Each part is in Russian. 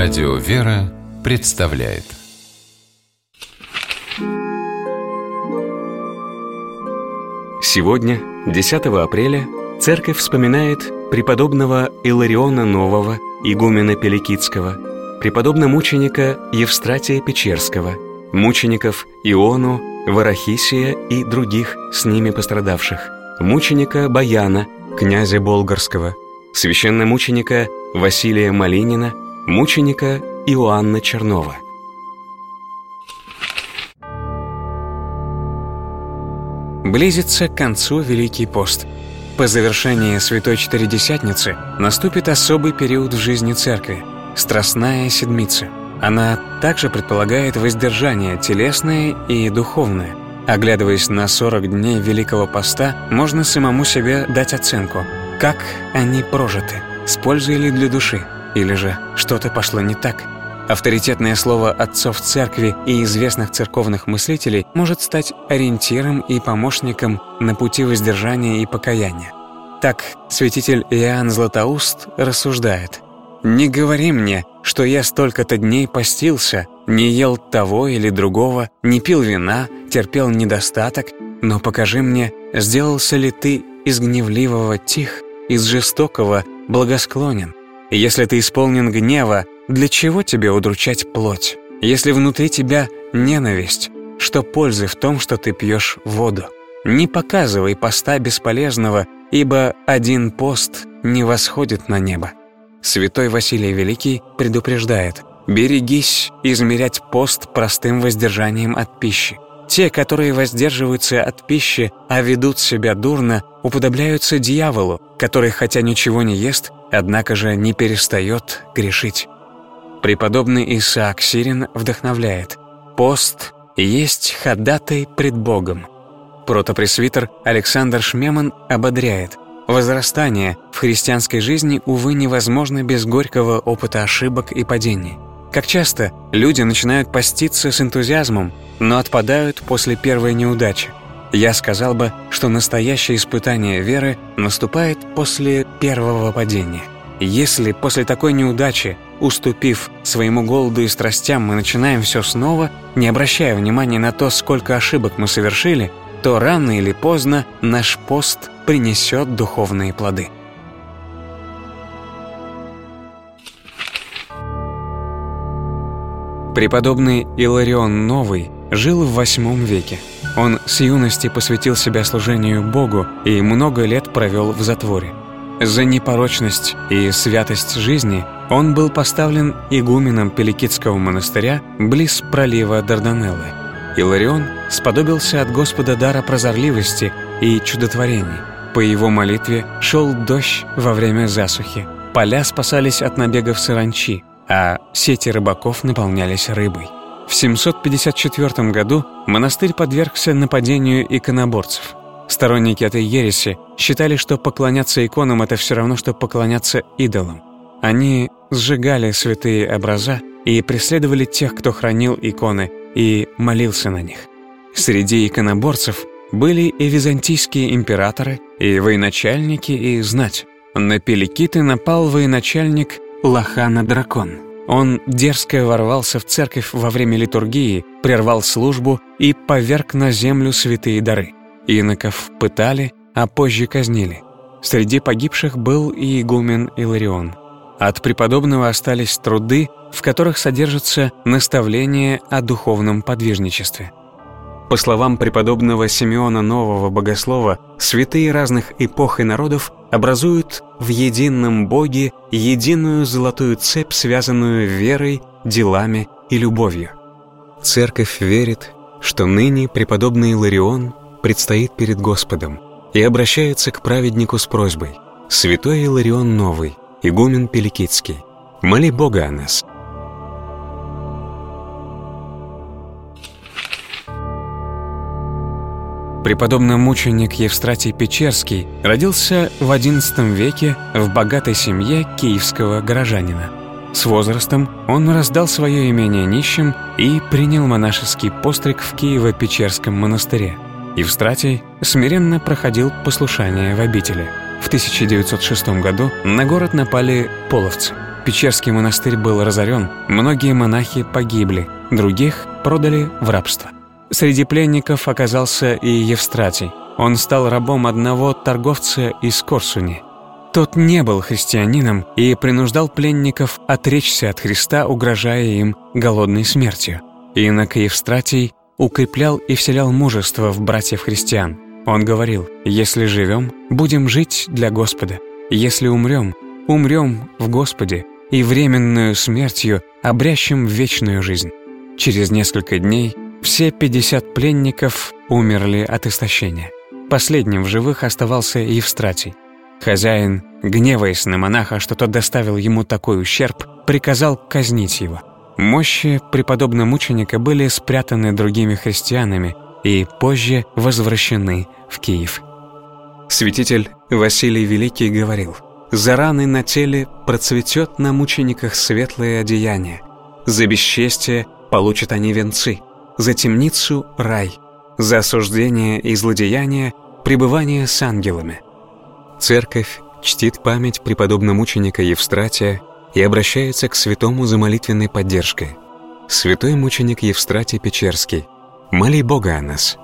Радио «Вера» представляет. Сегодня, 10 апреля, Церковь вспоминает преподобного Илариона Нового, игумена Пеликидского, преподобно-мученика Евстратия Печерского, мучеников Иону, Варахисия и других с ними пострадавших, мученика Баяна, князя Болгарского, священномученика Василия Малинина, мученика Иоанна Чернова. Близится к концу Великий пост. По завершении Святой Четыредесятницы наступит особый период в жизни Церкви – Страстная Седмица. Она также предполагает воздержание телесное и духовное. Оглядываясь на 40 дней Великого поста, можно самому себе дать оценку, как они прожиты, с пользой ли для души, или же что-то пошло не так. Авторитетное слово отцов церкви и известных церковных мыслителей может стать ориентиром и помощником на пути воздержания и покаяния. Так, святитель Иоанн Златоуст рассуждает: «Не говори мне, что я столько-то дней постился, не ел того или другого, не пил вина, терпел недостаток, но покажи мне, сделался ли ты из гневливого тих, из жестокого благосклонен. Если ты исполнен гнева, для чего тебе удручать плоть? Если внутри тебя ненависть, что пользы в том, что ты пьешь воду? Не показывай поста бесполезного, ибо один пост не восходит на небо». Святой Василий Великий предупреждает: «Берегись измерять пост простым воздержанием от пищи. Те, которые воздерживаются от пищи, а ведут себя дурно, уподобляются дьяволу, который, хотя ничего не ест, однако же не перестает грешить». Преподобный Исаак Сирин вдохновляет: «Пост есть ходатай пред Богом». Протопресвитер Александр Шмеман ободряет: «Возрастание в христианской жизни, увы, невозможно без горького опыта ошибок и падений. Как часто люди начинают поститься с энтузиазмом, но отпадают после первой неудачи. Я сказал бы, что настоящее испытание веры наступает после первого падения. Если после такой неудачи, уступив своему голоду и страстям, мы начинаем все снова, не обращая внимания на то, сколько ошибок мы совершили, то рано или поздно наш пост принесет духовные плоды». Преподобный Иларион Новый жил в VIII веке. Он с юности посвятил себя служению Богу и много лет провел в затворе. За непорочность и святость жизни он был поставлен игуменом Пеликидского монастыря близ пролива Дарданеллы. Иларион сподобился от Господа дара прозорливости и чудотворений. По его молитве шел дождь во время засухи, поля спасались от набегов саранчи, а сети рыбаков наполнялись рыбой. В 754 году монастырь подвергся нападению иконоборцев. Сторонники этой ереси считали, что поклоняться иконам — это все равно, что поклоняться идолам. Они сжигали святые образа и преследовали тех, кто хранил иконы и молился на них. Среди иконоборцев были и византийские императоры, и военачальники, и знать. На Пеликиты напал военачальник Лохана-дракон. Он дерзко ворвался в церковь во время литургии, прервал службу и поверг на землю святые дары. Иноков пытали, а позже казнили. Среди погибших был и игумен Иларион. От преподобного остались труды, в которых содержатся наставления о духовном подвижничестве. По словам преподобного Симеона Нового Богослова, святые разных эпох и народов образуют в едином Боге единую золотую цепь, связанную верой, делами и любовью. Церковь верит, что ныне преподобный Иларион предстоит перед Господом и обращается к праведнику с просьбой: «Святой Иларион Новый, игумен Пеликидский, моли Бога о нас». Преподобно-мученик Евстратий Печерский родился в XI веке в богатой семье киевского горожанина. С возрастом он раздал свое имение нищим и принял монашеский постриг в Киево-Печерском монастыре. Евстратий смиренно проходил послушание в обители. В 1906 году на город напали половцы. Печерский монастырь был разорен, многие монахи погибли, других продали в рабство. Среди пленников оказался и Евстратий. Он стал рабом одного торговца из Корсуни. Тот не был христианином и принуждал пленников отречься от Христа, угрожая им голодной смертью. Инок Евстратий укреплял и вселял мужество в братьев-христиан. Он говорил: «Если живем, будем жить для Господа. Если умрем, умрем в Господе и временную смертью обрящем в вечную жизнь». Через несколько дней все 50 пленников умерли от истощения. Последним в живых оставался Евстратий. Хозяин, гневаясь на монаха, что тот доставил ему такой ущерб, приказал казнить его. Мощи преподобного мученика были спрятаны другими христианами и позже возвращены в Киев. Святитель Василий Великий говорил: «За раны на теле процветет на мучениках светлое одеяние, за бесчестие получат они венцы, за темницу — рай, за осуждение и злодеяние — пребывание с ангелами». Церковь чтит память преподобного мученика Евстратия и обращается к святому за молитвенной поддержкой. Святой мученик Евстратий Печерский, моли Бога о нас.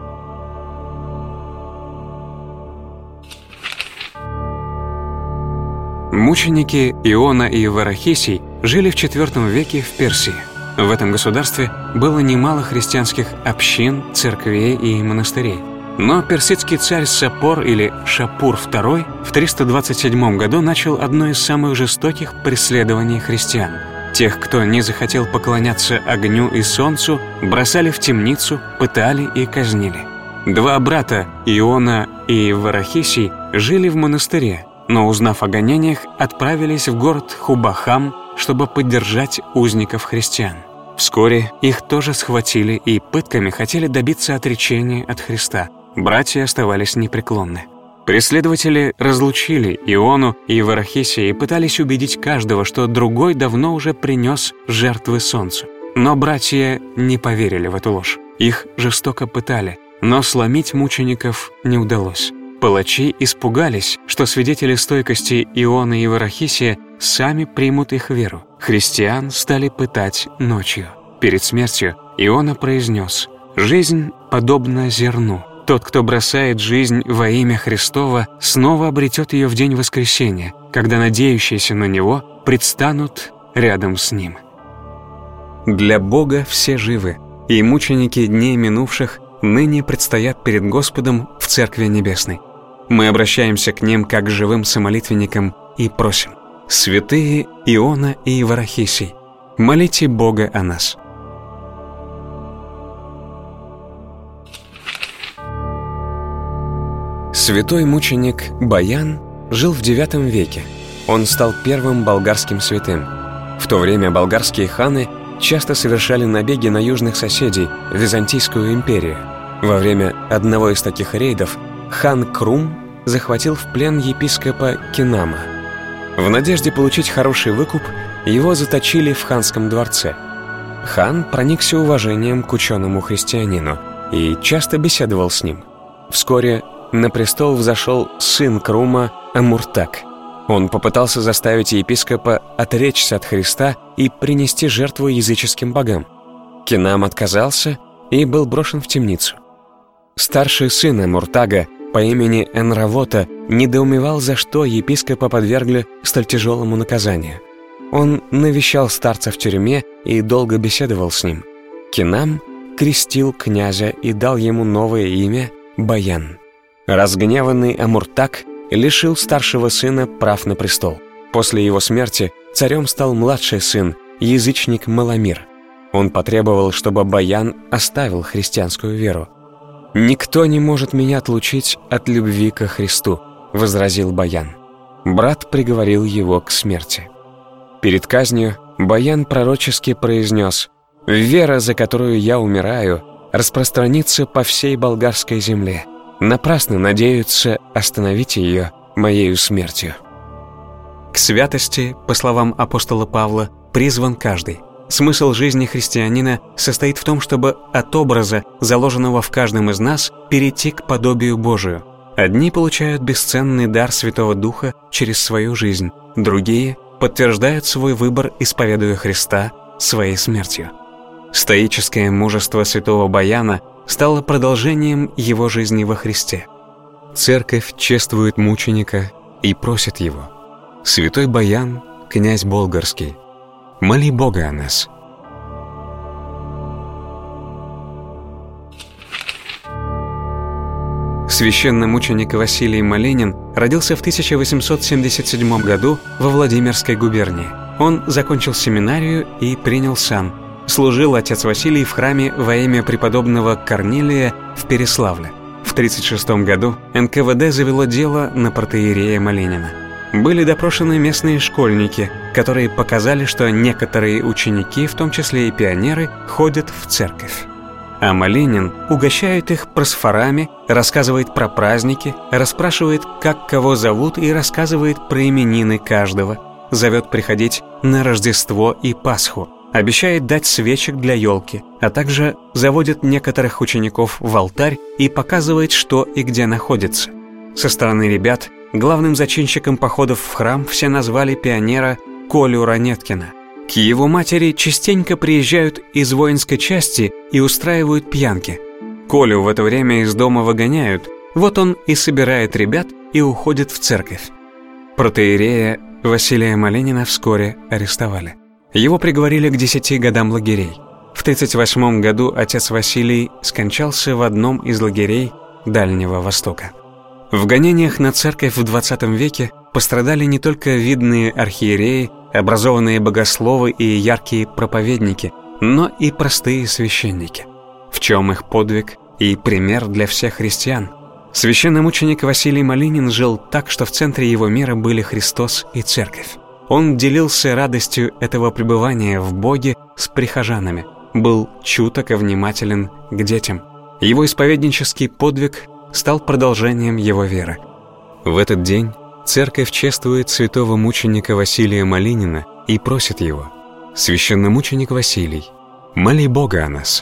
Мученики Иона и Варахисий жили в IV веке в Персии. В этом государстве было немало христианских общин, церквей и монастырей. Но персидский царь Сапор или Шапур II в 327 году начал одно из самых жестоких преследований христиан. Тех, кто не захотел поклоняться огню и солнцу, бросали в темницу, пытали и казнили. Два брата, Иона и Варахисий, жили в монастыре, но, узнав о гонениях, отправились в город Хубахам, чтобы поддержать узников христиан. Вскоре их тоже схватили и пытками хотели добиться отречения от Христа. Братья оставались непреклонны. Преследователи разлучили Иону и Варахисия и пытались убедить каждого, что другой давно уже принес жертвы солнцу. Но братья не поверили в эту ложь. Их жестоко пытали, но сломить мучеников не удалось. Палачи испугались, что свидетели стойкости Ионы и Варахисия сами примут их веру. Христиан стали пытать ночью. Перед смертью Иона произнес: «Жизнь подобна зерну. Тот, кто бросает жизнь во имя Христова, снова обретет ее в день воскресения, когда надеющиеся на Него предстанут рядом с Ним». Для Бога все живы, и мученики дней минувших ныне предстоят перед Господом в Церкви Небесной. Мы обращаемся к ним как к живым самолитвенникам и просим: «Святые Иона и Варахисий, молите Бога о нас». Святой мученик Баян жил в IX веке. Он стал первым болгарским святым. В то время болгарские ханы часто совершали набеги на южных соседей, Византийскую империю. Во время одного из таких рейдов хан Крум захватил в плен епископа Кинама. В надежде получить хороший выкуп, его заточили в ханском дворце. Хан проникся уважением к ученому христианину и часто беседовал с ним. Вскоре на престол взошел сын Крума Амуртак. Он попытался заставить епископа отречься от Христа и принести жертву языческим богам. Кинам отказался и был брошен в темницу. Старший сын Амуртага по имени Энравота недоумевал, за что епископа подвергли столь тяжелому наказанию. Он навещал старца в тюрьме и долго беседовал с ним. Кинам крестил князя и дал ему новое имя Баян. Разгневанный Амуртак лишил старшего сына прав на престол. После его смерти царем стал младший сын, язычник Маламир. Он потребовал, чтобы Баян оставил христианскую веру. «Никто не может меня отлучить от любви ко Христу», — возразил Баян. Брат приговорил его к смерти. Перед казнью Баян пророчески произнес: «Вера, за которую я умираю, распространится по всей болгарской земле. Напрасно надеются остановить ее моею смертью». К святости, по словам апостола Павла, призван каждый. Смысл жизни христианина состоит в том, чтобы от образа, заложенного в каждом из нас, перейти к подобию Божию. Одни получают бесценный дар Святого Духа через свою жизнь, другие подтверждают свой выбор, исповедуя Христа своей смертью. Стоическое мужество святого Баяна стало продолжением его жизни во Христе. Церковь чествует мученика и просит его: «Святой Баян, князь Болгарский, моли Бога о нас». Священномученик Василий Малинин родился в 1877 году во Владимирской губернии. Он закончил семинарию и принял сан. Служил отец Василий в храме во имя преподобного Корнилия в Переславле. В 1936 году НКВД завело дело на протоиерея Малинина. Были допрошены местные школьники, которые показали, что некоторые ученики, в том числе и пионеры, ходят в церковь. А Малинин угощает их просфорами, рассказывает про праздники, расспрашивает, как кого зовут, и рассказывает про именины каждого, зовет приходить на Рождество и Пасху, обещает дать свечек для елки, а также заводит некоторых учеников в алтарь и показывает, что и где находится. Со стороны ребят главным зачинщиком походов в храм все назвали пионера Колю Ранеткина. К его матери частенько приезжают из воинской части и устраивают пьянки. Колю в это время из дома выгоняют, вот он и собирает ребят и уходит в церковь. Протоиерея Василия Малинина вскоре арестовали. Его приговорили к 10 годам лагерей. В 1938 году отец Василий скончался в одном из лагерей Дальнего Востока. В гонениях на церковь в XX веке пострадали не только видные архиереи, образованные богословы и яркие проповедники, но и простые священники. В чем их подвиг и пример для всех христиан? Священномученик Василий Малинин жил так, что в центре его мира были Христос и церковь. Он делился радостью этого пребывания в Боге с прихожанами, был чуток и внимателен к детям. Его исповеднический подвиг стал продолжением его веры. В этот день церковь чествует святого мученика Василия Малинина и просит его: «Священномученик Василий, моли Бога о нас».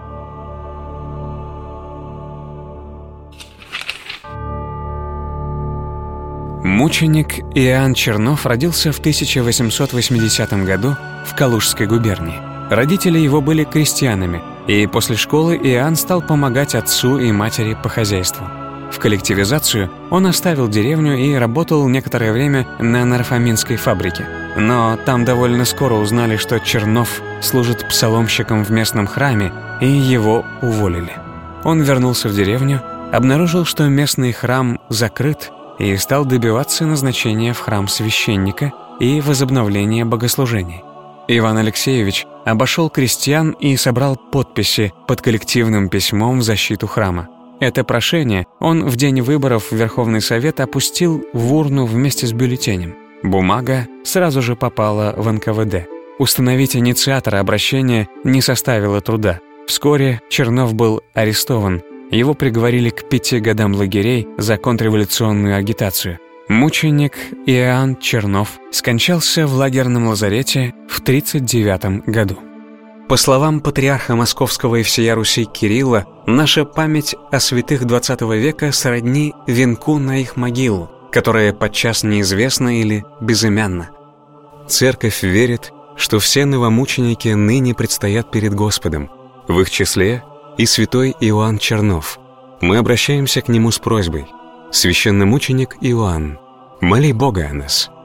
Мученик Иоанн Чернов родился в 1880 году в Калужской губернии. Родители его были крестьянами, и после школы Иоанн стал помогать отцу и матери по хозяйству. В коллективизацию он оставил деревню и работал некоторое время на нарфаминской фабрике. Но там довольно скоро узнали, что Чернов служит псаломщиком в местном храме, и его уволили. Он вернулся в деревню, обнаружил, что местный храм закрыт, и стал добиваться назначения в храм священника и возобновления богослужений. Иван Алексеевич обошел крестьян и собрал подписи под коллективным письмом в защиту храма. Это прошение он в день выборов в Верховный Совет опустил в урну вместе с бюллетенем. Бумага сразу же попала в НКВД. Установить инициатора обращения не составило труда. Вскоре Чернов был арестован. Его приговорили к 5 годам лагерей за контрреволюционную агитацию. Мученик Иоанн Чернов скончался в лагерном лазарете в 1939 году. По словам патриарха Московского и всея Руси Кирилла, наша память о святых XX века сродни венку на их могилу, которая подчас неизвестна или безымянна. Церковь верит, что все новомученики ныне предстоят перед Господом, в их числе и святой Иоанн Чернов. Мы обращаемся к нему с просьбой: «Священномученик Иоанн, моли Бога о нас».